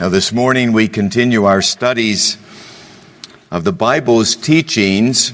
Now, this morning we continue our studies of the Bible's teachings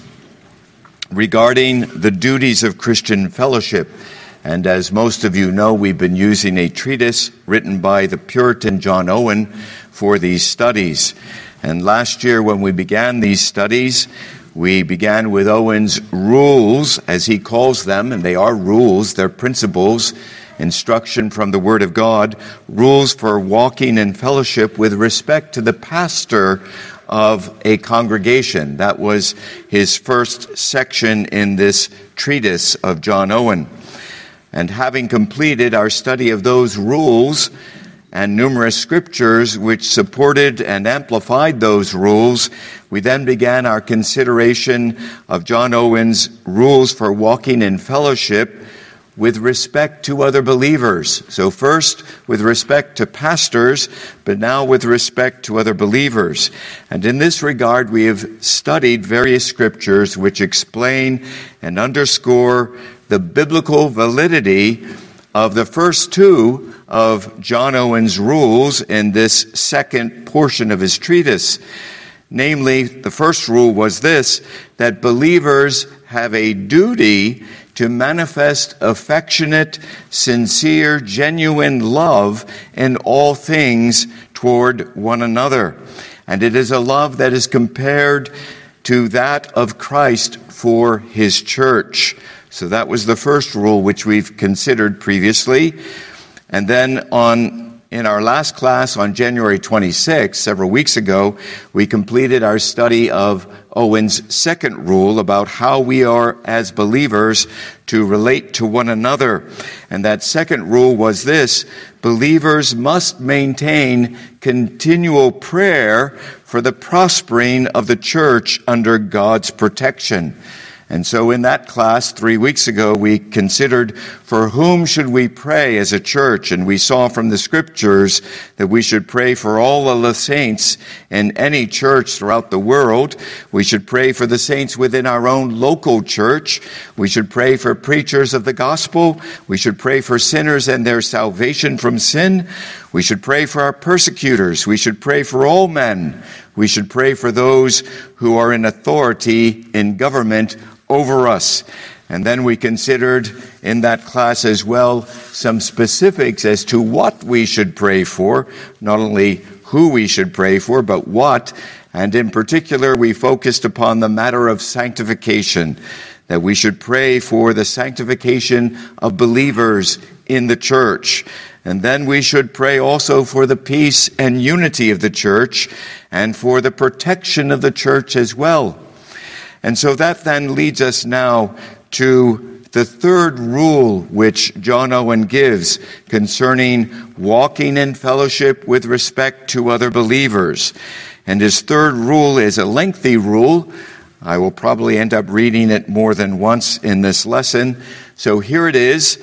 regarding the duties of Christian fellowship. And as most of you know, we've been using a treatise written by the Puritan John Owen for these studies. And last year when we began these studies, we began with Owen's rules, as he calls them, and they are rules, they're principles, instruction from the Word of God, rules for walking in fellowship with respect to the pastor of a congregation. That was his first section in this treatise of John Owen. And having completed our study of those rules and numerous scriptures which supported and amplified those rules, we then began our consideration of John Owen's rules for walking in fellowship with respect to other believers. So first with respect to pastors, but now with respect to other believers. And in this regard, we have studied various scriptures which explain and underscore the biblical validity of the first two of John Owen's rules in this second portion of his treatise. Namely, the first rule was this, that believers have a duty to manifest affectionate, sincere, genuine love in all things toward one another. And it is a love that is compared to that of Christ for his church. So that was the first rule which we've considered previously. And then in our last class on January 26th, several weeks ago, we completed our study of Owen's second rule about how we are as believers to relate to one another. And that second rule was this: believers must maintain continual prayer for the prospering of the church under God's protection. And so in that class 3 weeks ago, we considered for whom should we pray as a church. And we saw from the scriptures that we should pray for all of the saints in any church throughout the world. We should pray for the saints within our own local church. We should pray for preachers of the gospel. We should pray for sinners and their salvation from sin. We should pray for our persecutors. We should pray for all men. We should pray for those who are in authority in government over us. And then we considered in that class as well some specifics as to what we should pray for, not only who we should pray for, but what. And in particular, we focused upon the matter of sanctification, that we should pray for the sanctification of believers in the church. And then we should pray also for the peace and unity of the church and for the protection of the church as well. And so that then leads us now to the third rule which John Owen gives concerning walking in fellowship with respect to other believers. And his third rule is a lengthy rule. I will probably end up reading it more than once in this lesson. So here it is.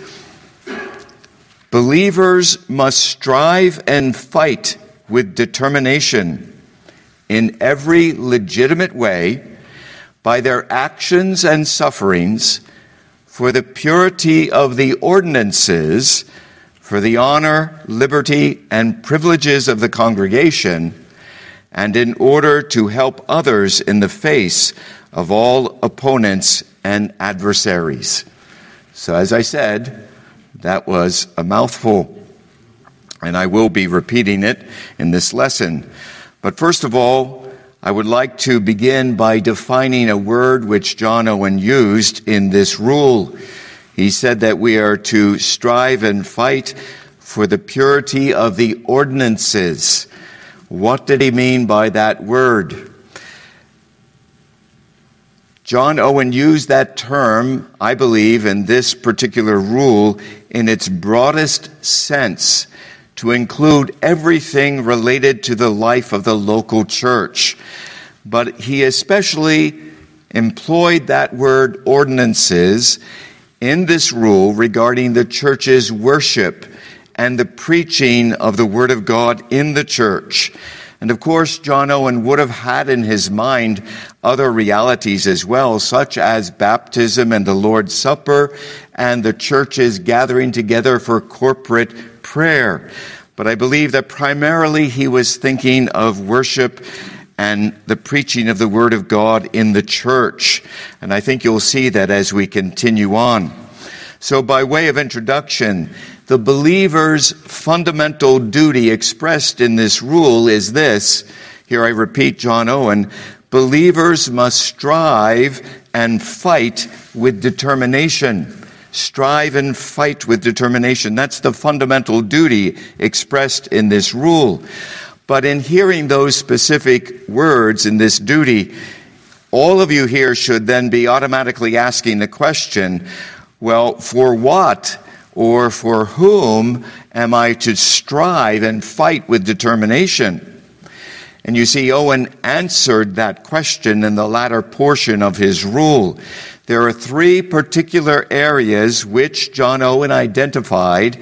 Believers must strive and fight with determination in every legitimate way by their actions and sufferings for the purity of the ordinances, for the honor, liberty, and privileges of the congregation, and in order to help others in the face of all opponents and adversaries. So as I said, that was a mouthful, and I will be repeating it in this lesson. But first of all, I would like to begin by defining a word which John Owen used in this rule. He said that we are to strive and fight for the purity of the ordinances. What did he mean by that word? John Owen used that term, I believe, in this particular rule in its broadest sense, to include everything related to the life of the local church. But he especially employed that word ordinances in this rule regarding the church's worship and the preaching of the Word of God in the church. And of course, John Owen would have had in his mind other realities as well, such as baptism and the Lord's Supper and the churches gathering together for corporate prayer. but I believe that primarily he was thinking of worship and the preaching of the Word of God in the church. And I think you'll see that as we continue on. So by way of introduction, the believer's fundamental duty expressed in this rule is this. Here I repeat John Owen: believers must strive and fight with determination. Strive and fight with determination. That's the fundamental duty expressed in this rule. But in hearing those specific words in this duty, all of you here should then be automatically asking the question, well, for what or for whom am I to strive and fight with determination? And you see, Owen answered that question in the latter portion of his rule. There are three particular areas which John Owen identified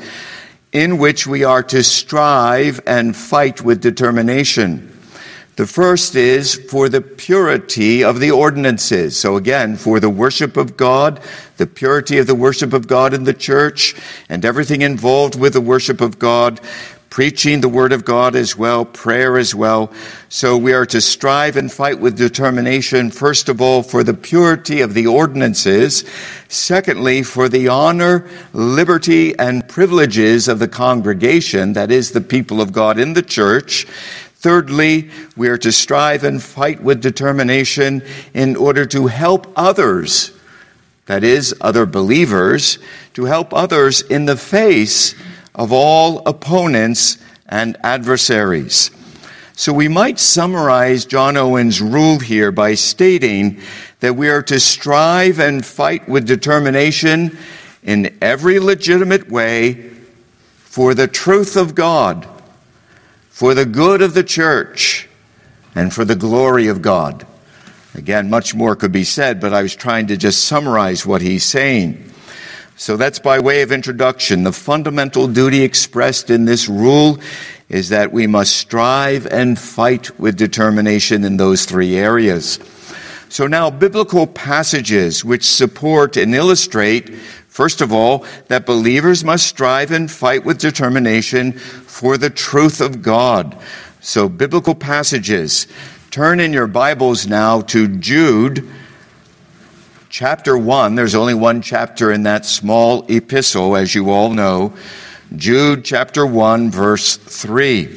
in which we are to strive and fight with determination. The first is for the purity of the ordinances. So again, for the worship of God, the purity of the worship of God in the church, and everything involved with the worship of God, preaching the Word of God as well, prayer as well. So we are to strive and fight with determination, first of all, for the purity of the ordinances. Secondly, for the honor, liberty, and privileges of the congregation, that is, the people of God in the church. Thirdly, we are to strive and fight with determination in order to help others, that is, other believers, to help others in the face of all opponents and adversaries. So we might summarize John Owen's rule here by stating that we are to strive and fight with determination in every legitimate way for the truth of God, for the good of the church, and for the glory of God. Again, much more could be said, but I was trying to just summarize what he's saying. So that's by way of introduction. The fundamental duty expressed in this rule is that we must strive and fight with determination in those three areas. So now, biblical passages which support and illustrate, first of all, that believers must strive and fight with determination for the truth of God. So biblical passages. Turn in your Bibles now to Jude, chapter 1. There's only one chapter in that small epistle, as you all know. Jude chapter 1, verse 3.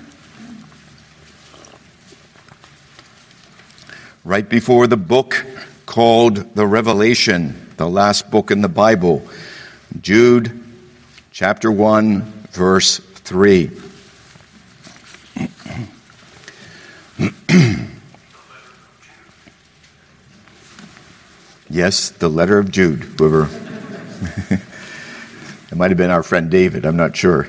Right before the book called the Revelation, the last book in the Bible. Jude chapter 1, verse 3. Yes, the letter of Jude, whoever. It might have been our friend David, I'm not sure.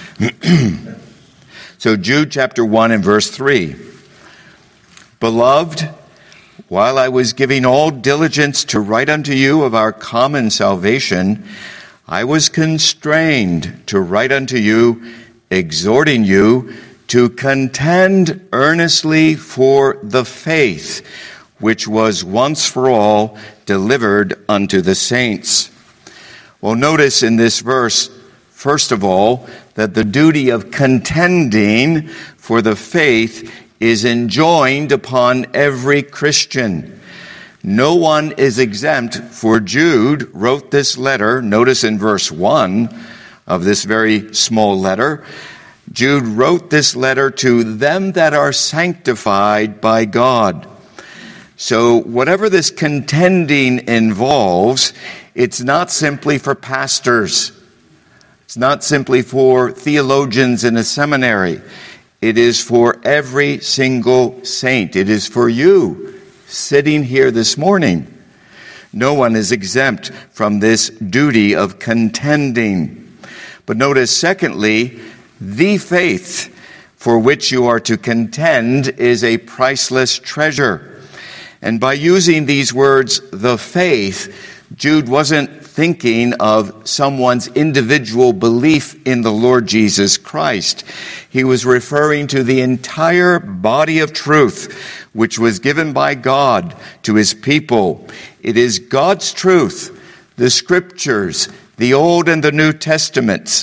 So Jude chapter 1 and verse 3. Beloved, while I was giving all diligence to write unto you of our common salvation, I was constrained to write unto you, exhorting you to contend earnestly for the faith which was once for all delivered unto the saints. Well, notice in this verse, first of all, that the duty of contending for the faith is enjoined upon every Christian. No one is exempt, for Jude wrote this letter. Notice in verse 1 of this very small letter, Jude wrote this letter to them that are sanctified by God. So whatever this contending involves, it's not simply for pastors. It's not simply for theologians in a seminary. It is for every single saint. It is for you sitting here this morning. No one is exempt from this duty of contending. But notice, secondly, the faith for which you are to contend is a priceless treasure. And by using these words, the faith, Jude wasn't thinking of someone's individual belief in the Lord Jesus Christ. He was referring to the entire body of truth, which was given by God to his people. It is God's truth, the scriptures, the Old and the New Testaments,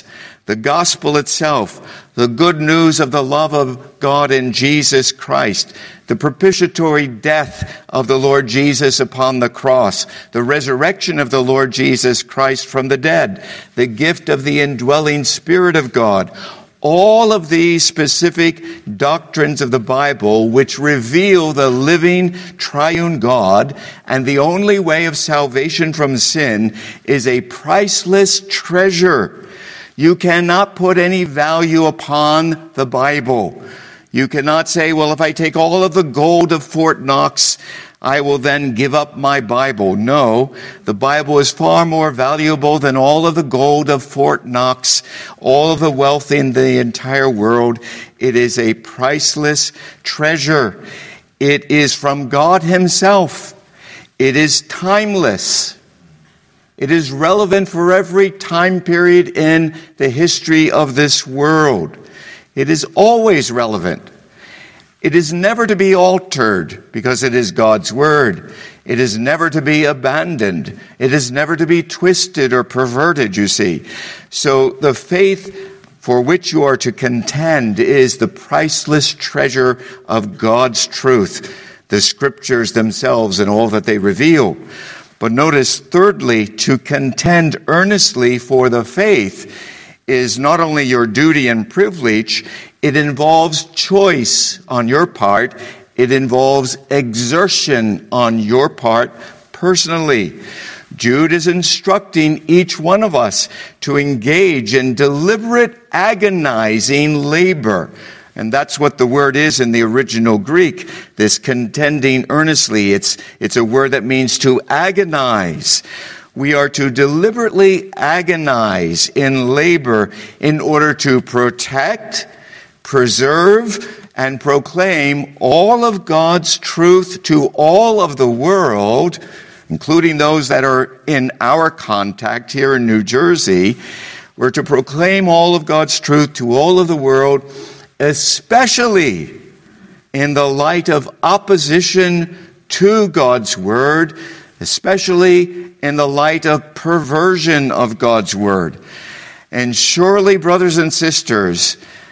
the gospel itself, the good news of the love of God in Jesus Christ, the propitiatory death of the Lord Jesus upon the cross, the resurrection of the Lord Jesus Christ from the dead, the gift of the indwelling Spirit of God. All of these specific doctrines of the Bible which reveal the living triune God and the only way of salvation from sin is a priceless treasure. You cannot put any value upon the Bible. You cannot say, well, if I take all of the gold of Fort Knox, I will then give up my Bible. No, the Bible is far more valuable than all of the gold of Fort Knox, all of the wealth in the entire world. It is a priceless treasure. It is from God Himself. It is timeless. It is relevant for every time period in the history of this world. It is always relevant. It is never to be altered because it is God's Word. It is never to be abandoned. It is never to be twisted or perverted, you see. So the faith for which you are to contend is the priceless treasure of God's truth, the Scriptures themselves and all that they reveal. But notice, thirdly, to contend earnestly for the faith is not only your duty and privilege, it involves choice on your part. It involves exertion on your part personally. Jude is instructing each one of us to engage in deliberate, agonizing labor. And that's what the word is in the original Greek, this contending earnestly. It's a word that means to agonize. We are to deliberately agonize in labor in order to protect, preserve, and proclaim all of God's truth to all of the world, including those that are in our contact here in New Jersey. We're to proclaim all of God's truth to all of the world, especially in the light of opposition to God's word, especially in the light of perversion of God's word. And surely, brothers and sisters,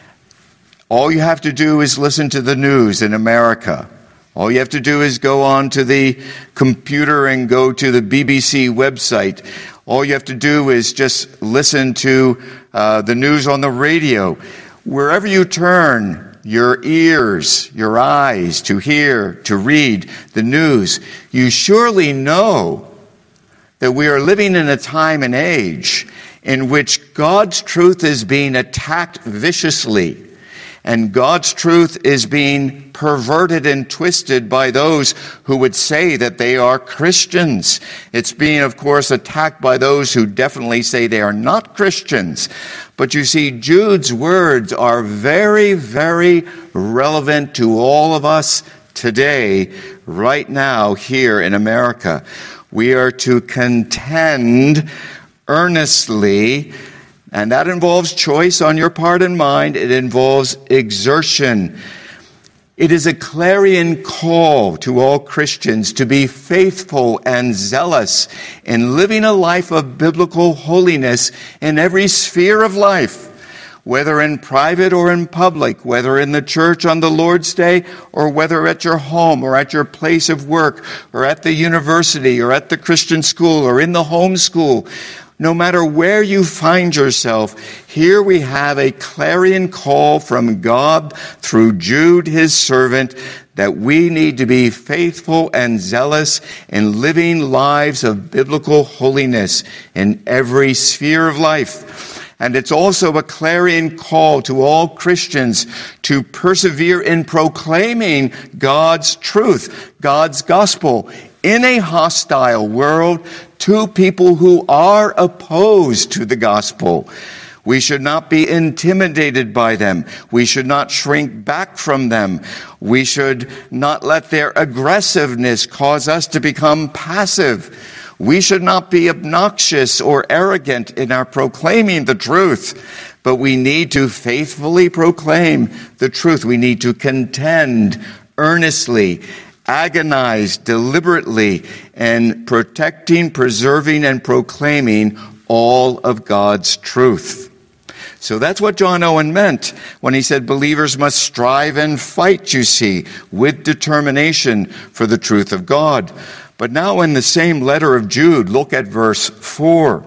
all you have to do is listen to the news in America. All you have to do is go on to the computer and go to the BBC website. All you have to do is just listen to the news on the radio. Wherever you turn your ears, your eyes to hear, to read the news, you surely know that we are living in a time and age in which God's truth is being attacked viciously, and God's truth is being perverted and twisted by those who would say that they are Christians. It's being, of course, attacked by those who definitely say they are not Christians. But you see, Jude's words are very, very relevant to all of us today, right now, here in America. We are to contend earnestly, and that involves choice on your part and mine. It involves exertion. It is a clarion call to all Christians to be faithful and zealous in living a life of biblical holiness in every sphere of life, whether in private or in public, whether in the church on the Lord's Day, or whether at your home or at your place of work, or at the university, or at the Christian school, or in the home school. No matter where you find yourself, here we have a clarion call from God through Jude, his servant, that we need to be faithful and zealous in living lives of biblical holiness in every sphere of life. And it's also a clarion call to all Christians to persevere in proclaiming God's truth, God's gospel, in a hostile world to people who are opposed to the gospel. We should not be intimidated by them. We should not shrink back from them. We should not let their aggressiveness cause us to become passive. We should not be obnoxious or arrogant in our proclaiming the truth, but we need to faithfully proclaim the truth. We need to contend earnestly, agonize deliberately, in protecting, preserving, and proclaiming all of God's truth. So that's what John Owen meant when he said believers must strive and fight, you see, with determination for the truth of God. But now in the same letter of Jude, look at verse 4.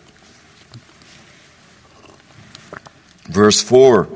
Verse 4.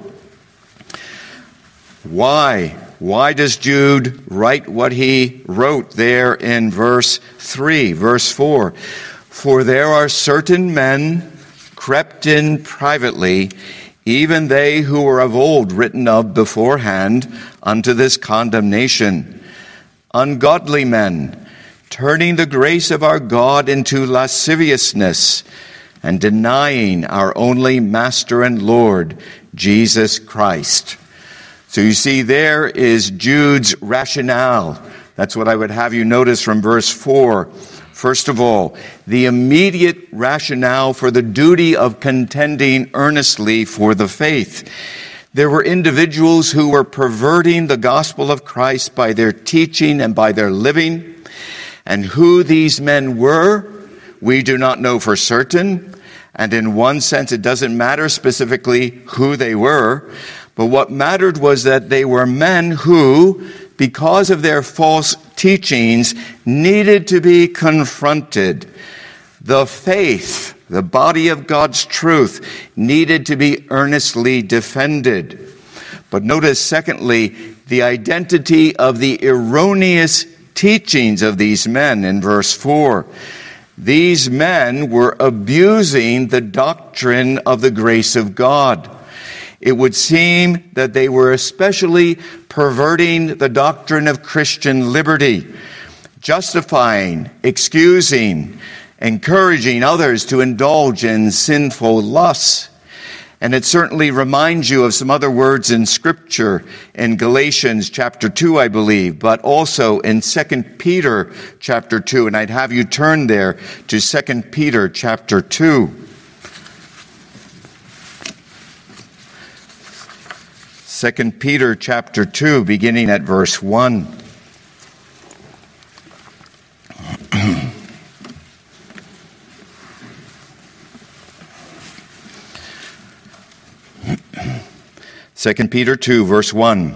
Why does Jude write what he wrote there in verse 3, verse 4? For there are certain men crept in privately, even they who were of old written of beforehand unto this condemnation. Ungodly men, turning the grace of our God into lasciviousness, and denying our only Master and Lord, Jesus Christ. So you see, there is Jude's rationale. That's what I would have you notice from verse 4. First of all, the immediate rationale for the duty of contending earnestly for the faith. There were individuals who were perverting the gospel of Christ by their teaching and by their living. And who these men were, we do not know for certain. And in one sense, it doesn't matter specifically who they were. But what mattered was that they were men who, because of their false teachings, needed to be confronted. The faith, the body of God's truth, needed to be earnestly defended. But notice, secondly, the identity of the erroneous teachings of these men in verse 4. These men were abusing the doctrine of the grace of God. It would seem that they were especially perverting the doctrine of Christian liberty, justifying, excusing, encouraging others to indulge in sinful lusts. And it certainly reminds you of some other words in Scripture, in Galatians chapter 2, I believe, but also in 2 Peter chapter 2. And I'd have you turn there to 2 Peter chapter 2. 2 Peter chapter 2, beginning at verse 1. Second Peter 2, verse 1.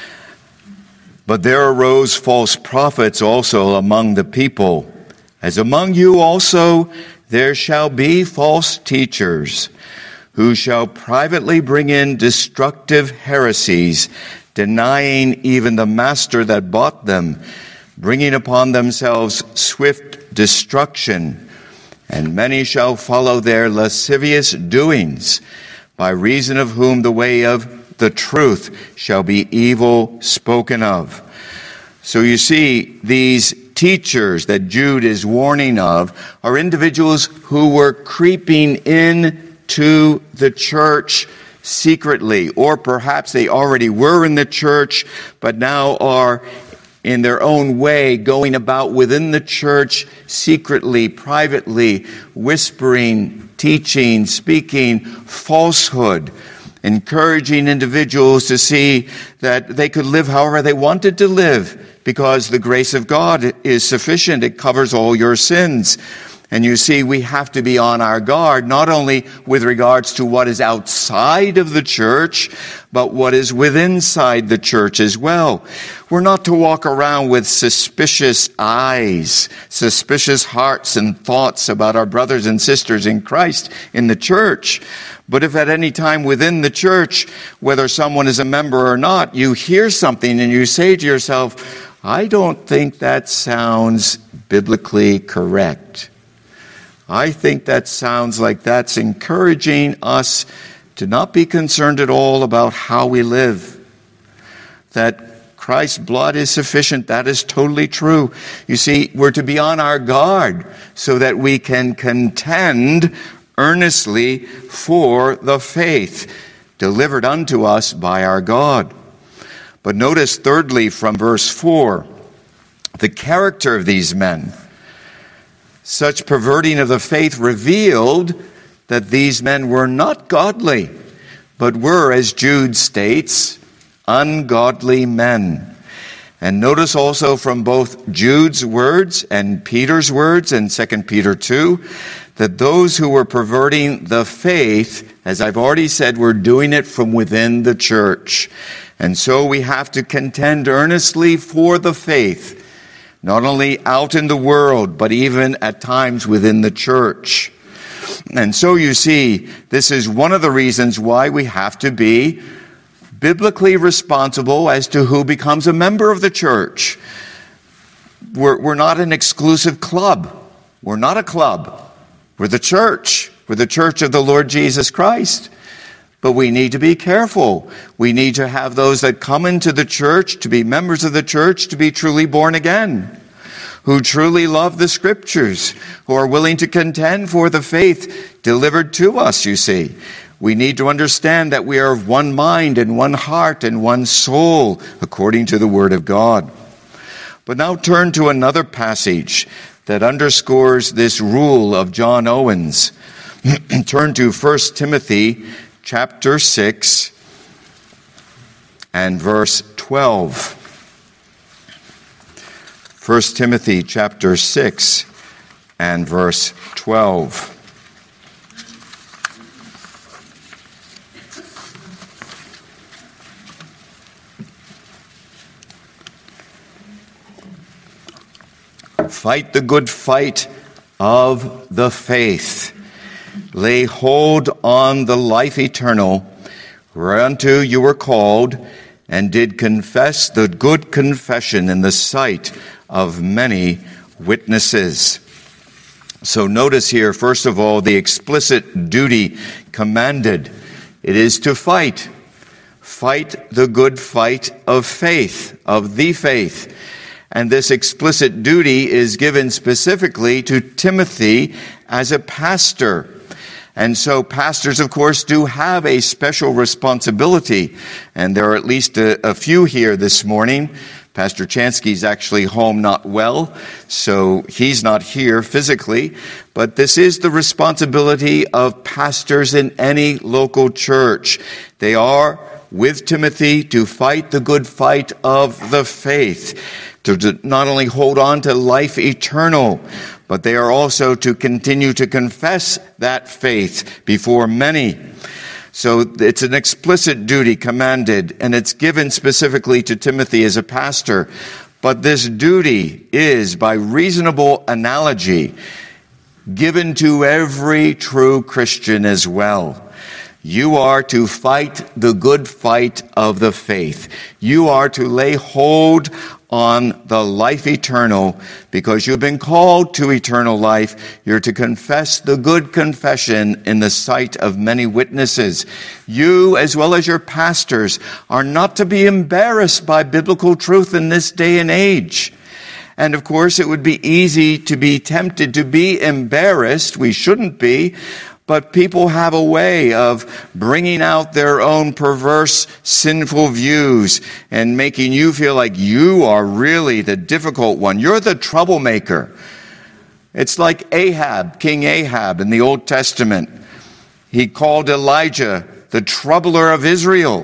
But there arose false prophets also among the people, as among you also there shall be false teachers, who shall privately bring in destructive heresies, denying even the master that bought them, bringing upon themselves swift destruction. And many shall follow their lascivious doings, by reason of whom the way of the truth shall be evil spoken of. So you see, these teachers that Jude is warning of are individuals who were creeping in to the church secretly, or perhaps they already were in the church, but now are in their own way going about within the church secretly, privately, whispering, teaching, speaking falsehood, encouraging individuals to see that they could live however they wanted to live because the grace of God is sufficient. It covers all your sins. And you see, we have to be on our guard, not only with regards to what is outside of the church, but what is within inside the church as well. We're not to walk around with suspicious eyes, suspicious hearts and thoughts about our brothers and sisters in Christ in the church. But if at any time within the church, whether someone is a member or not, you hear something and you say to yourself, I don't think that sounds biblically correct. I think that sounds like that's encouraging us to not be concerned at all about how we live. That Christ's blood is sufficient, that is totally true. You see, we're to be on our guard so that we can contend earnestly for the faith delivered unto us by our God. But notice thirdly from verse 4, the character of these men. Such perverting of the faith revealed that these men were not godly, but were, as Jude states, ungodly men. And notice also from both Jude's words and Peter's words in 2 Peter 2, that those who were perverting the faith, As I've already said, we're doing it from within the church. And so we have to contend earnestly for the faith, not only out in the world, but even at times within the church. And so you see, this is one of the reasons why we have to be biblically responsible as to who becomes a member of the church. We're not an exclusive club. We're not a club. We're the church. We're the church of the Lord Jesus Christ. But we need to be careful. We need to have those that come into the church to be members of the church, to be truly born again, who truly love the Scriptures, who are willing to contend for the faith delivered to us, you see. We need to understand that we are of one mind and one heart and one soul, according to the Word of God. But now turn to another passage that underscores this rule of John Owen's. Turn to 1 Timothy chapter 6 and verse 12. 1 Timothy chapter 6 and verse 12. Fight the good fight of the faith. Lay hold on the life eternal, whereunto you were called, and did confess the good confession in the sight of many witnesses. So notice here, first of all, the explicit duty commanded. It is to fight. Fight the good fight of faith, of the faith. And this explicit duty is given specifically to Timothy as a pastor. And so pastors, of course, do have a special responsibility. And there are at least a few here this morning. Pastor Chansky's actually home not well, so he's not here physically. But this is the responsibility of pastors in any local church. They are with Timothy to fight the good fight of the faith, to not only hold on to life eternal, but they are also to continue to confess that faith before many. So it's an explicit duty commanded, and it's given specifically to Timothy as a pastor. But this duty is, by reasonable analogy, given to every true Christian as well. You are to fight the good fight of the faith. You are to lay hold on the life eternal, because you've been called to eternal life. You're to confess the good confession in the sight of many witnesses. You, as well as your pastors, are not to be embarrassed by biblical truth in this day and age. And of course, it would be easy to be tempted to be embarrassed. We shouldn't be. But people have a way of bringing out their own perverse, sinful views and making you feel like you are really the difficult one. You're the troublemaker. It's like Ahab, King Ahab in the Old Testament. He called Elijah the troubler of Israel.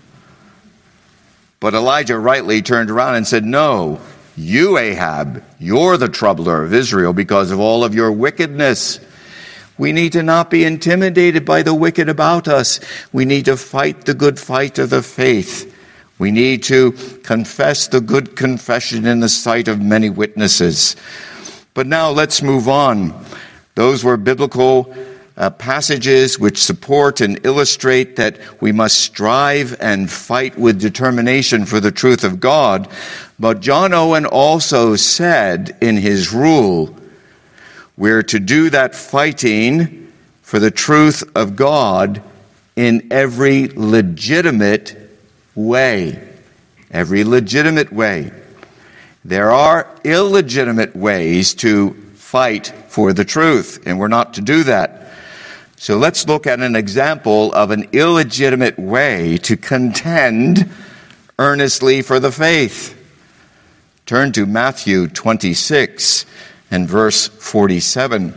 But Elijah rightly turned around and said, "No, you, Ahab, you're the troubler of Israel because of all of your wickedness." We need to not be intimidated by the wicked about us. We need to fight the good fight of the faith. We need to confess the good confession in the sight of many witnesses. But now let's move on. Those were biblical passages which support and illustrate that we must strive and fight with determination for the truth of God. But John Owen also said in his rule, we're to do that fighting for the truth of God in every legitimate way. Every legitimate way. There are illegitimate ways to fight for the truth, and we're not to do that. So let's look at an example of an illegitimate way to contend earnestly for the faith. Turn to Matthew 26. And verse 47.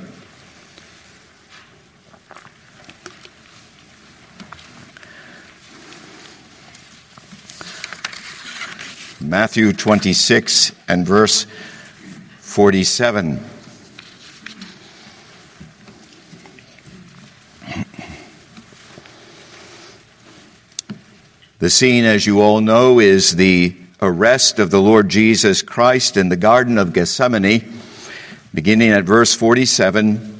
Matthew 26 and verse 47. The scene, as you all know, is the arrest of the Lord Jesus Christ in the Garden of Gethsemane, beginning at verse 47.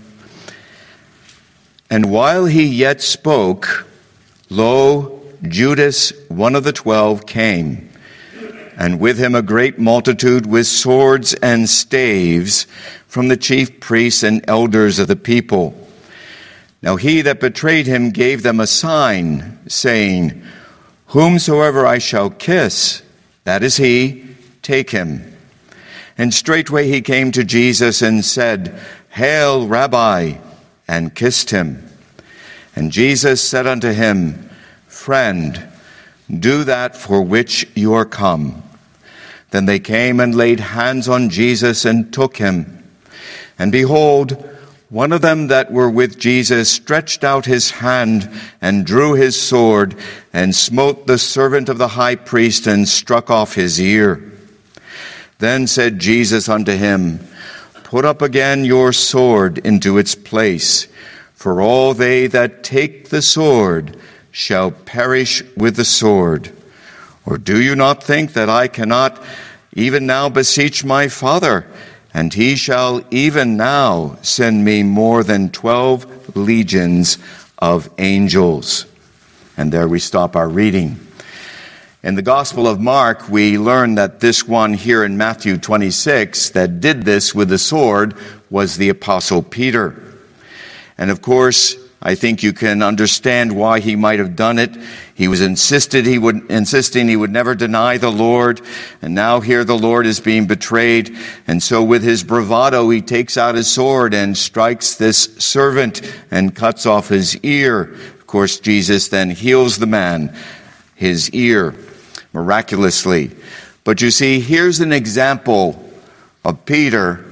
And while he yet spoke, lo, Judas, one of the 12, came, and with him a great multitude with swords and staves from the chief priests and elders of the people. Now he that betrayed him gave them a sign, saying, Whomsoever I shall kiss, that is he, take him. And straightway he came to Jesus and said, Hail, Rabbi, and kissed him. And Jesus said unto him, Friend, do that for which you are come. Then they came and laid hands on Jesus and took him. And behold, one of them that were with Jesus stretched out his hand and drew his sword and smote the servant of the high priest and struck off his ear. Then said Jesus unto him, Put up again your sword into its place, for all they that take the sword shall perish with the sword. Or do you not think that I cannot even now beseech my Father, and he shall even now send me more than 12 legions of angels? And there we stop our reading. In the Gospel of Mark, we learn that this one here in Matthew 26 that did this with the sword was the Apostle Peter. And of course, I think you can understand why he might have done it. He was insisting he would never deny the Lord. And now here the Lord is being betrayed. And so with his bravado, he takes out his sword and strikes this servant and cuts off his ear. Of course, Jesus then heals the man, his ear, miraculously. But you see, here's an example of Peter,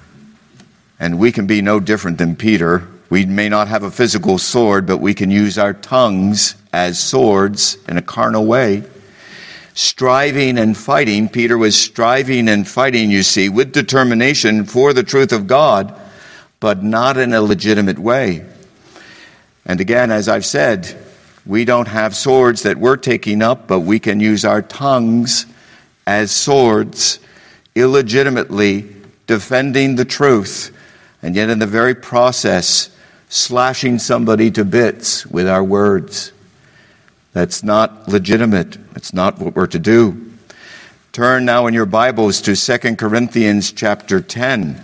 and we can be no different than Peter. We may not have a physical sword, but we can use our tongues as swords in a carnal way. Striving and fighting. Peter was striving and fighting, you see, with determination for the truth of God, but not in a legitimate way. And again, as I've said, we don't have swords that we're taking up, but we can use our tongues as swords, illegitimately defending the truth, and yet in the very process, slashing somebody to bits with our words. That's not legitimate. It's not what we're to do. Turn now in your Bibles to 2 Corinthians chapter 10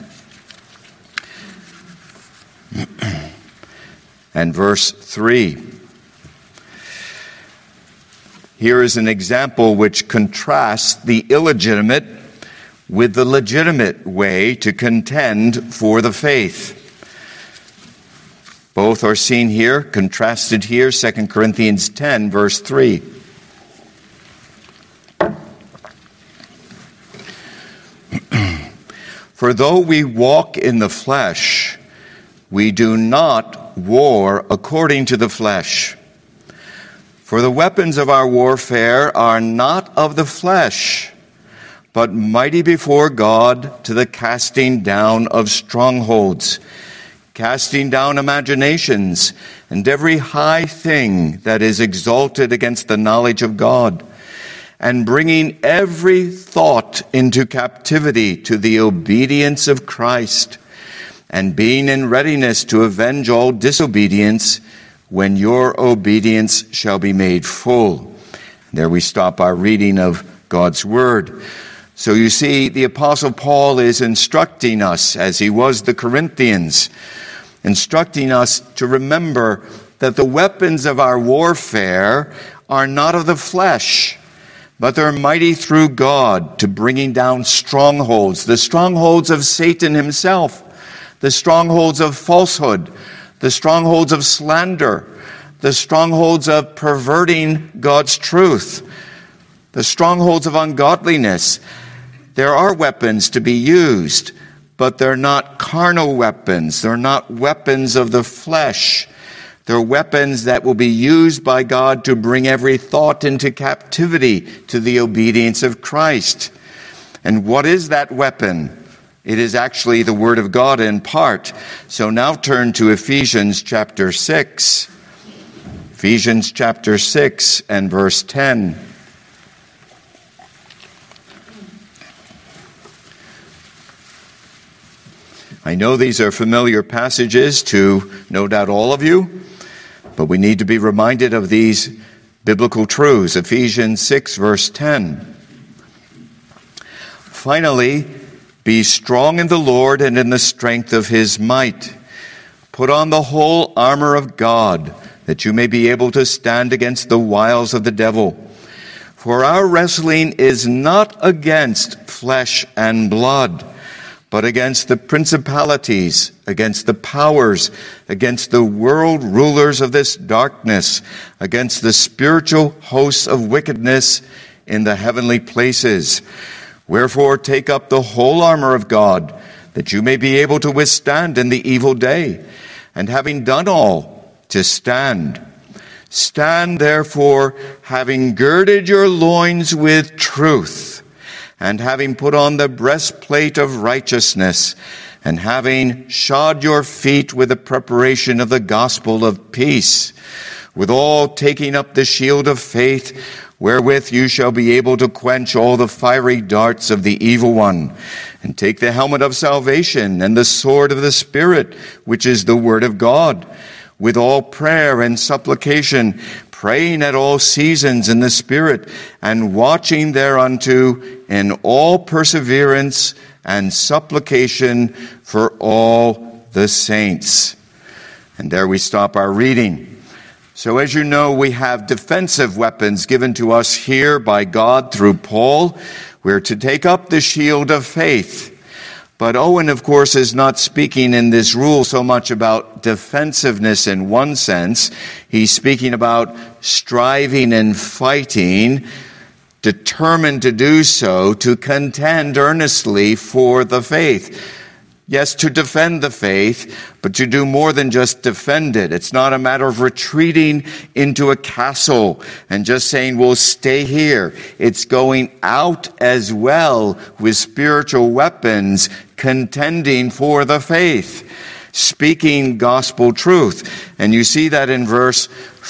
and verse 3. Here is an example which contrasts the illegitimate with the legitimate way to contend for the faith. Both are seen here, contrasted here, 2 Corinthians 10, verse 3. For though we walk in the flesh, we do not war according to the flesh. For the weapons of our warfare are not of the flesh, but mighty before God to the casting down of strongholds, casting down imaginations and every high thing that is exalted against the knowledge of God, and bringing every thought into captivity to the obedience of Christ, and being in readiness to avenge all disobedience when your obedience shall be made full. There we stop our reading of God's Word. So you see, the Apostle Paul is instructing us, as he was the Corinthians, instructing us to remember that the weapons of our warfare are not of the flesh, but they're mighty through God to bringing down strongholds, the strongholds of Satan himself, the strongholds of falsehood, the strongholds of slander, the strongholds of perverting God's truth, the strongholds of ungodliness. There are weapons to be used, but they're not carnal weapons. They're not weapons of the flesh. They're weapons that will be used by God to bring every thought into captivity to the obedience of Christ. And what is that weapon? It is actually the Word of God in part. So now turn to Ephesians chapter 6. Ephesians chapter 6 and verse 10. I know these are familiar passages to no doubt all of you, but we need to be reminded of these biblical truths. Ephesians 6 verse 10. Finally, be strong in the Lord and in the strength of his might. Put on the whole armor of God, that you may be able to stand against the wiles of the devil. For our wrestling is not against flesh and blood, but against the principalities, against the powers, against the world rulers of this darkness, against the spiritual hosts of wickedness in the heavenly places. Wherefore take up the whole armor of God, that you may be able to withstand in the evil day, and having done all, to stand. Stand therefore, having girded your loins with truth, and having put on the breastplate of righteousness, and having shod your feet with the preparation of the gospel of peace, withal taking up the shield of faith, wherewith you shall be able to quench all the fiery darts of the evil one, and take the helmet of salvation and the sword of the Spirit, which is the word of God, with all prayer and supplication, praying at all seasons in the Spirit, and watching thereunto in all perseverance and supplication for all the saints. And there we stop our reading. So as you know, we have defensive weapons given to us here by God through Paul. We're to take up the shield of faith. But Owen, of course, is not speaking in this rule so much about defensiveness in one sense. He's speaking about striving and fighting, determined to do so, to contend earnestly for the faith. Yes, to defend the faith, but to do more than just defend it. It's not a matter of retreating into a castle and just saying, we'll stay here. It's going out as well with spiritual weapons, contending for the faith, speaking gospel truth. And you see that in verse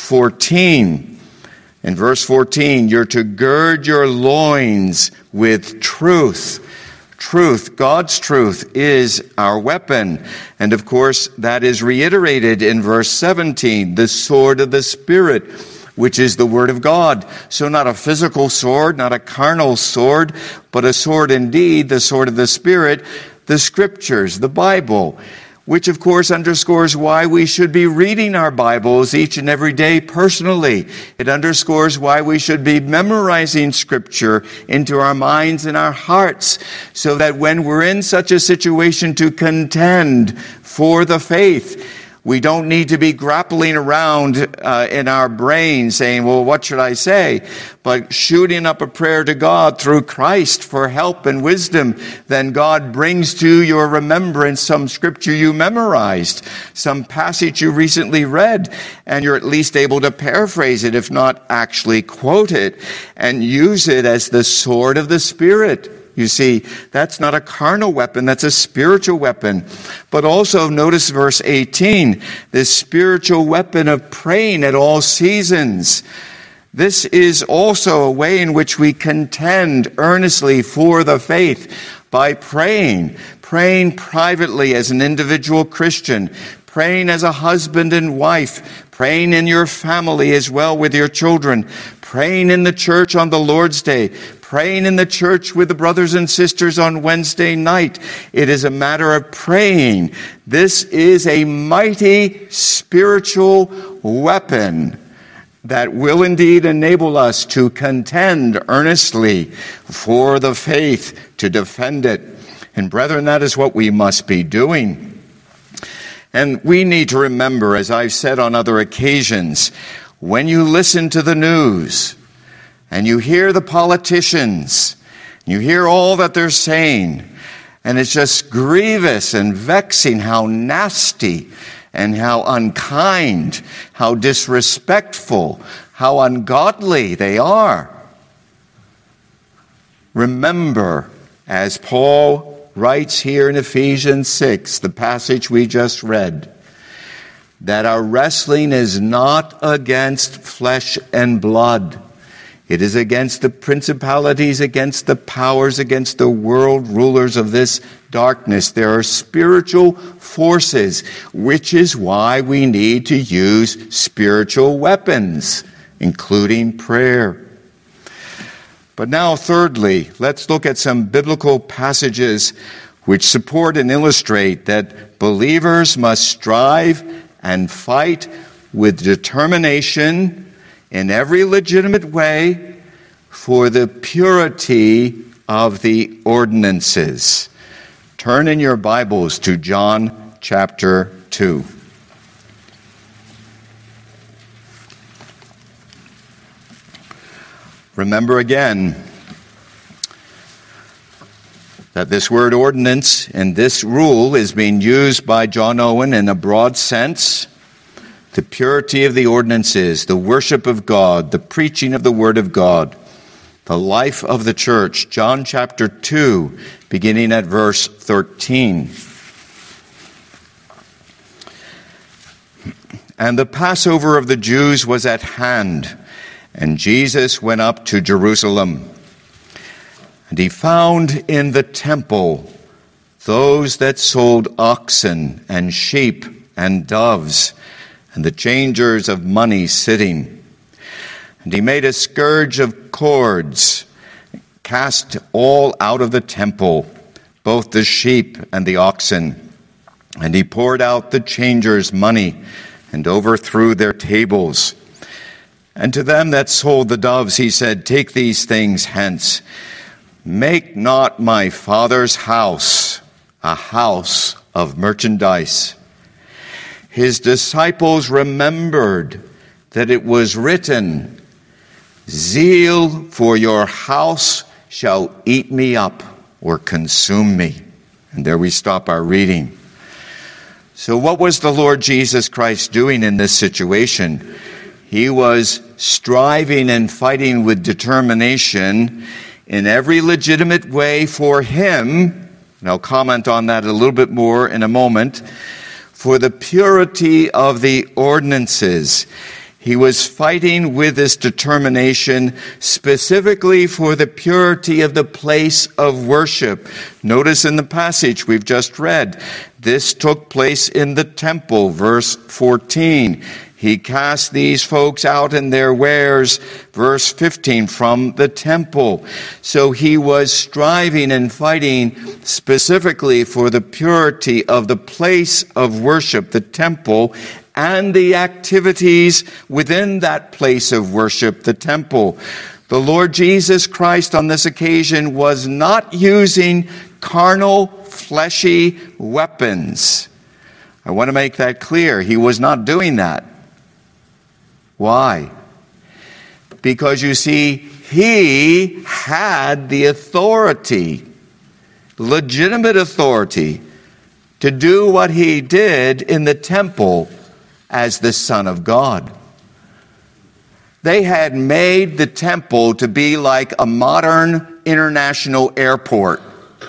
14. In verse 14, you're to gird your loins with truth. Truth, God's truth, is our weapon. And of course, that is reiterated in verse 17, the sword of the Spirit, which is the word of God. So not a physical sword, not a carnal sword, but a sword indeed, the sword of the Spirit, the Scriptures, the Bible, which of course underscores why we should be reading our Bibles each and every day personally. It underscores why we should be memorizing Scripture into our minds and our hearts, so that when we're in such a situation to contend for the faith, we don't need to be grappling around in our brain saying, well, what should I say? But shooting up a prayer to God through Christ for help and wisdom, then God brings to your remembrance some scripture you memorized, some passage you recently read, and you're at least able to paraphrase it, if not actually quote it, and use it as the sword of the Spirit. You see, that's not a carnal weapon, that's a spiritual weapon. But also notice verse 18, this spiritual weapon of praying at all seasons. This is also a way in which we contend earnestly for the faith by praying privately as an individual Christian, praying as a husband and wife, praying in your family as well with your children, praying in the church on the Lord's Day, praying in the church with the brothers and sisters on Wednesday night. It is a matter of praying. This is a mighty spiritual weapon that will indeed enable us to contend earnestly for the faith, to defend it. And brethren, that is what we must be doing. And we need to remember, as I've said on other occasions, when you listen to the news and you hear the politicians, you hear all that they're saying, and it's just grievous and vexing how nasty and how unkind, how disrespectful, how ungodly they are. Remember, as Paul writes here in Ephesians 6, the passage we just read, that our wrestling is not against flesh and blood. It is against the principalities, against the powers, against the world rulers of this darkness. There are spiritual forces, which is why we need to use spiritual weapons, including prayer. But now, thirdly, let's look at some biblical passages which support and illustrate that believers must strive and fight with determination in every legitimate way for the purity of the ordinances. Turn in your Bibles to John chapter 2. Remember again that this word ordinance and this rule is being used by John Owen in a broad sense. The purity of the ordinances, the worship of God, the preaching of the Word of God, the life of the church. John chapter 2, beginning at verse 13. And the Passover of the Jews was at hand, and Jesus went up to Jerusalem. And he found in the temple those that sold oxen and sheep and doves, and the changers of money sitting. And he made a scourge of cords, cast all out of the temple, both the sheep and the oxen. And he poured out the changers' money, and overthrew their tables. And to them that sold the doves he said, Take these things hence. Make not my Father's house a house of merchandise. His disciples remembered that it was written, Zeal for your house shall eat me up or consume me. And there we stop our reading. So what was the Lord Jesus Christ doing in this situation? He was striving and fighting with determination in every legitimate way for him, and I'll comment on that a little bit more in a moment, for the purity of the ordinances. He was fighting with this determination specifically for the purity of the place of worship. Notice in the passage we've just read, this took place in the temple, verse 14. He cast these folks out in their wares, verse 15, from the temple. So he was striving and fighting specifically for the purity of the place of worship, the temple, and the activities within that place of worship, the temple. The Lord Jesus Christ on this occasion was not using carnal, fleshy weapons. I want to make that clear. He was not doing that. Why? Because you see, he had the authority, legitimate authority, to do what he did in the temple as the Son of God. They had made the temple to be like a modern international airport.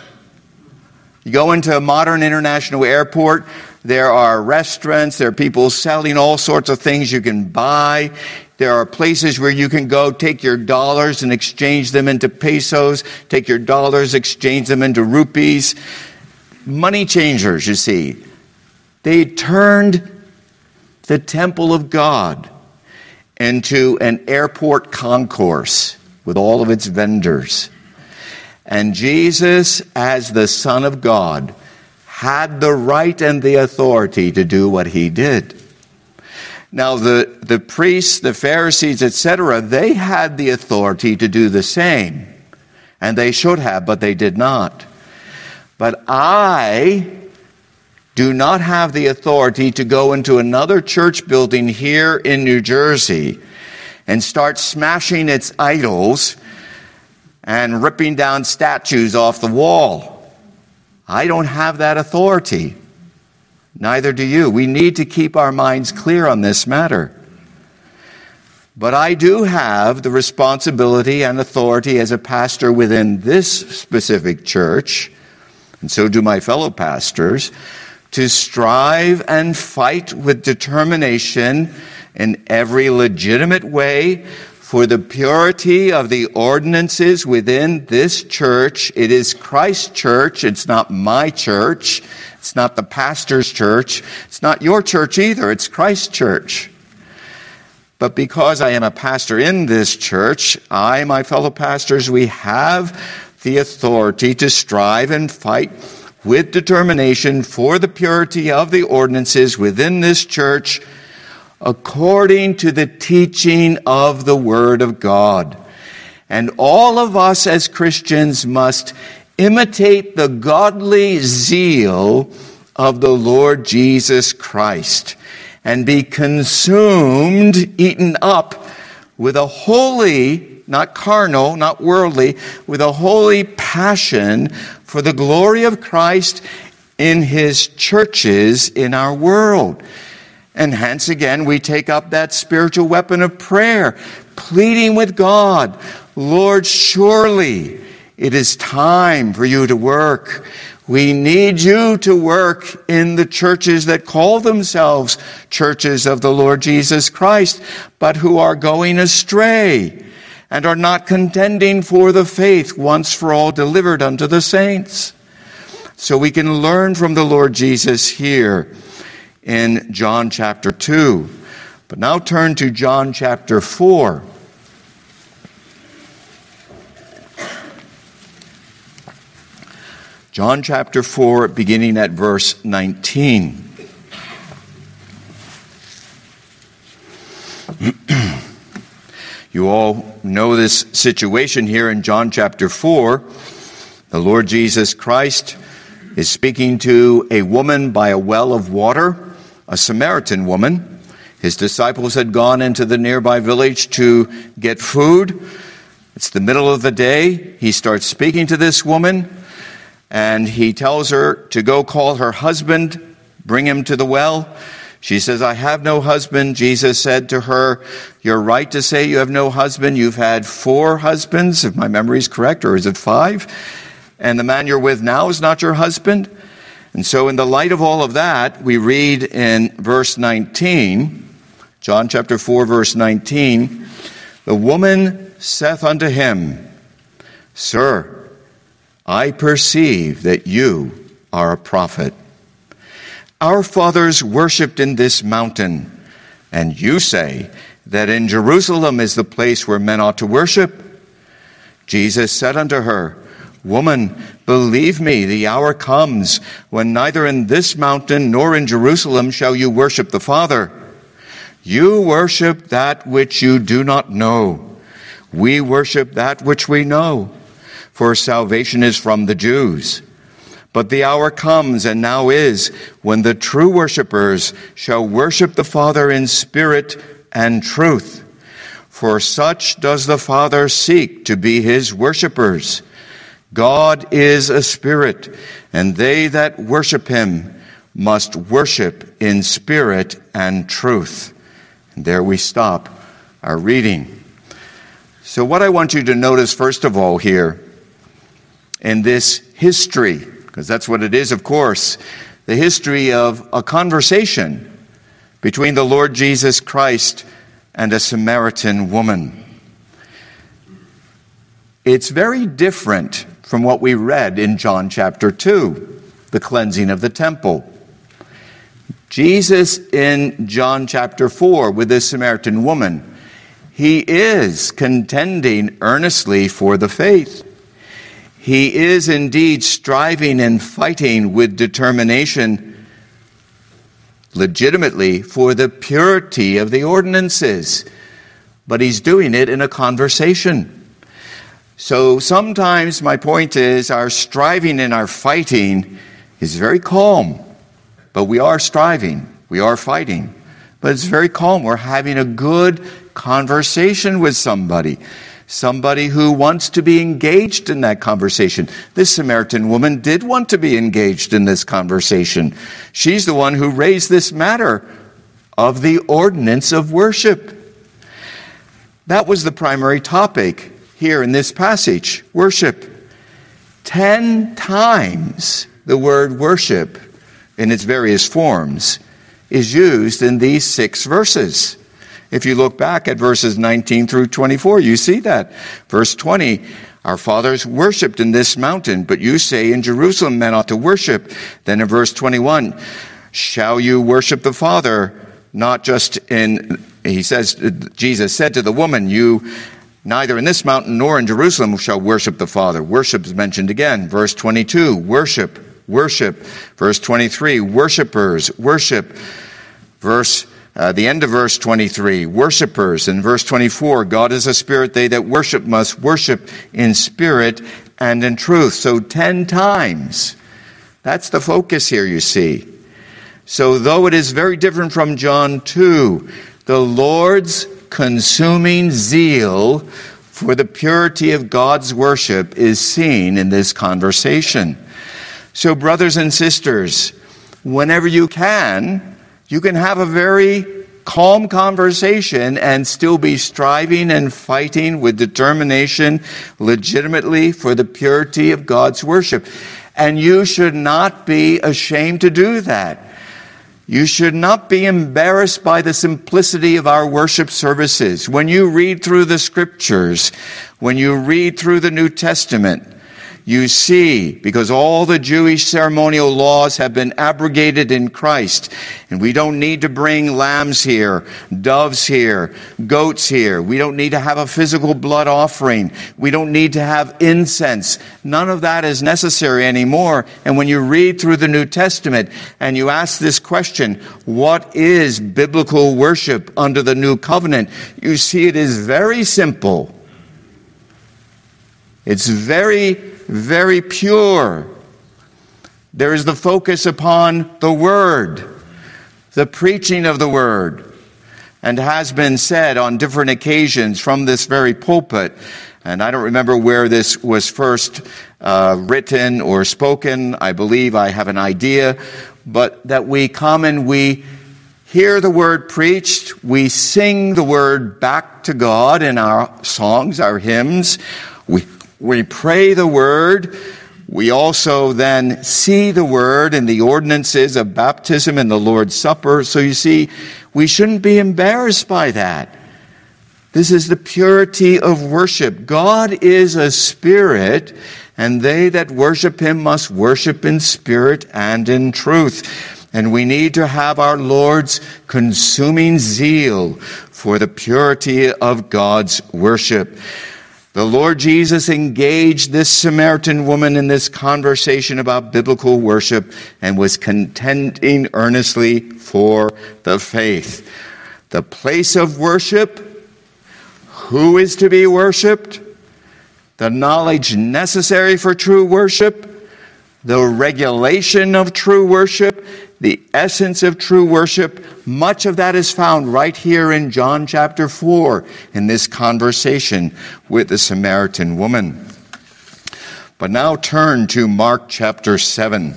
You go into a modern international airport, there are restaurants, there are people selling all sorts of things you can buy. There are places where you can go take your dollars and exchange them into pesos, take your dollars, exchange them into rupees. Money changers, you see. They turned the temple of God into an airport concourse with all of its vendors. And Jesus, as the Son of God, had the right and the authority to do what he did. Now, the priests, the Pharisees, etc., they had the authority to do the same. And they should have, but they did not. But I do not have the authority to go into another church building here in New Jersey and start smashing its idols and ripping down statues off the wall. I don't have that authority. Neither do you. We need to keep our minds clear on this matter. But I do have the responsibility and authority as a pastor within this specific church, and so do my fellow pastors, to strive and fight with determination in every legitimate way for the purity of the ordinances within this church. It is Christ's church. It's not my church. It's not the pastor's church. It's not your church either. It's Christ's church. But because I am a pastor in this church, I, my fellow pastors, we have the authority to strive and fight with determination for the purity of the ordinances within this church, according to the teaching of the Word of God. And all of us as Christians must imitate the godly zeal of the Lord Jesus Christ and be consumed, eaten up with a holy, not carnal, not worldly, with a holy passion for the glory of Christ in His churches in our world. And hence again, we take up that spiritual weapon of prayer, pleading with God, Lord, surely it is time for you to work. We need you to work in the churches that call themselves churches of the Lord Jesus Christ, but who are going astray and are not contending for the faith once for all delivered unto the saints. So we can learn from the Lord Jesus here in John chapter 2. But now turn to John chapter 4. John chapter 4, beginning at verse 19. You all know this situation here in John chapter 4. The Lord Jesus Christ is speaking to a woman by a well of water, a Samaritan woman. His disciples had gone into the nearby village to get food. It's the middle of the day. He starts speaking to this woman, and he tells her to go call her husband, bring him to the well. She says, I have no husband. Jesus said to her, you're right to say you have no husband. You've had 4 husbands, if my memory is correct, or is it 5? And the man you're with now is not your husband. And so in the light of all of that, we read in verse 19, John chapter 4, verse 19, the woman saith unto him, Sir, I perceive that you are a prophet. Our fathers worshipped in this mountain, and you say that in Jerusalem is the place where men ought to worship. Jesus said unto her, Woman, believe me, the hour comes when neither in this mountain nor in Jerusalem shall you worship the Father. You worship that which you do not know. We worship that which we know, for salvation is from the Jews. But the hour comes, and now is, when the true worshipers shall worship the Father in spirit and truth. For such does the Father seek to be his worshipers. God is a spirit, and they that worship him must worship in spirit and truth. And there we stop our reading. So what I want you to notice first of all here in this history, because that's what it is, of course, the history of a conversation between the Lord Jesus Christ and a Samaritan woman. It's very different from what we read in John chapter 2, the cleansing of the temple. Jesus in John chapter 4 with this Samaritan woman, he is contending earnestly for the faith. He is indeed striving and fighting with determination, legitimately, for the purity of the ordinances. But he's doing it in a conversation. So sometimes my point is our striving and our fighting is very calm. But we are striving. We are fighting. But it's very calm. We're having a good conversation with somebody. Somebody who wants to be engaged in that conversation. This Samaritan woman did want to be engaged in this conversation. She's the one who raised this matter of the ordinance of worship. That was the primary topic here in this passage, worship. 10 times the word worship in its various forms is used in these 6 verses. If you look back at verses 19 through 24, you see that. Verse 20, our fathers worshipped in this mountain, but you say in Jerusalem men ought to worship. Then in verse 21, shall you worship the Father, not just in, he says, Jesus said to the woman, you neither in this mountain nor in Jerusalem shall worship the Father. Worship is mentioned again. Verse 22, worship. Verse 23, worshipers, worship. The end of verse 23, worshipers. In verse 24, God is a spirit. They that worship must worship in spirit and in truth. So 10 times. That's the focus here, you see. So though it is very different from John 2, the Lord's consuming zeal for the purity of God's worship is seen in this conversation. So brothers and sisters, whenever you can have a very calm conversation and still be striving and fighting with determination legitimately for the purity of God's worship. And you should not be ashamed to do that. You should not be embarrassed by the simplicity of our worship services. When you read through the scriptures, when you read through the New Testament, you see, because all the Jewish ceremonial laws have been abrogated in Christ, and we don't need to bring lambs here, doves here, goats here. We don't need to have a physical blood offering. We don't need to have incense. None of that is necessary anymore. And when you read through the New Testament and you ask this question, what is biblical worship under the New Covenant? You see it is very simple. It's very, very pure. There is the focus upon the Word, the preaching of the Word, and has been said on different occasions from this very pulpit. And I don't remember where this was first written or spoken. I believe I have an idea, but that we come and we hear the Word preached, we sing the Word back to God in our songs, our hymns, we pray the Word. We also then see the Word in the ordinances of baptism and the Lord's Supper. So you see, we shouldn't be embarrassed by that. This is the purity of worship. God is a spirit, and they that worship Him must worship in spirit and in truth. And we need to have our Lord's consuming zeal for the purity of God's worship. The Lord Jesus engaged this Samaritan woman in this conversation about biblical worship and was contending earnestly for the faith. The place of worship, who is to be worshiped, the knowledge necessary for true worship, the regulation of true worship, the essence of true worship, much of that is found right here in John chapter 4 in this conversation with the Samaritan woman. But now turn to Mark chapter 7.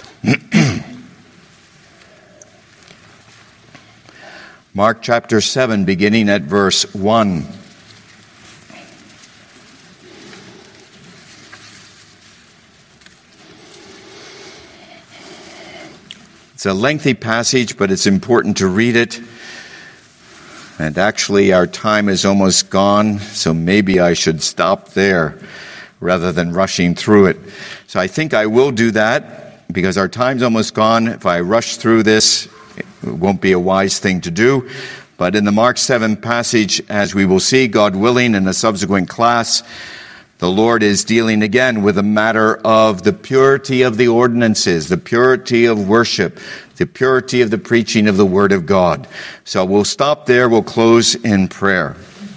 Mark chapter 7, beginning at verse 1. It's a lengthy passage, but it's important to read it. And actually, our time is almost gone, so maybe I should stop there rather than rushing through it. So I think I will do that, because our time's almost gone. If I rush through this, it won't be a wise thing to do. But in the Mark 7 passage, as we will see, God willing, in a subsequent class, the Lord is dealing again with the matter of the purity of the ordinances, the purity of worship, the purity of the preaching of the Word of God. So we'll stop there. We'll close in prayer.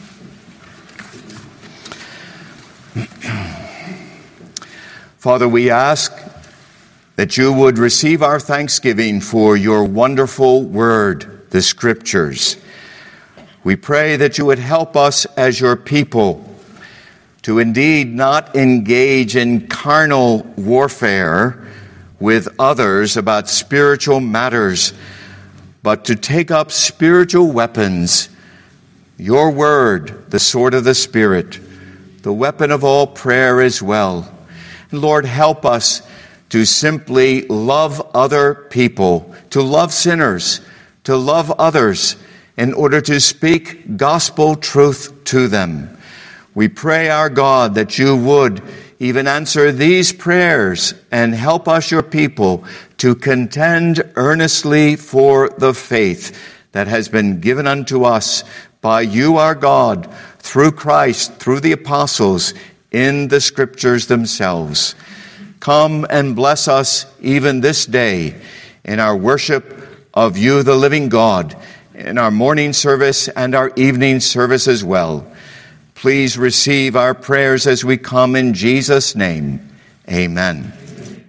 Father, we ask that you would receive our thanksgiving for your wonderful Word, the Scriptures. We pray that you would help us as your people to indeed not engage in carnal warfare with others about spiritual matters, but to take up spiritual weapons, your word, the sword of the Spirit, the weapon of all prayer as well. And Lord, help us to simply love other people, to love sinners, to love others, in order to speak gospel truth to them. We pray, our God, that you would even answer these prayers and help us, your people, to contend earnestly for the faith that has been given unto us by you, our God, through Christ, through the apostles, in the Scriptures themselves. Come and bless us even this day in our worship of you, the living God, in our morning service and our evening service as well. Please receive our prayers as we come in Jesus' name. Amen.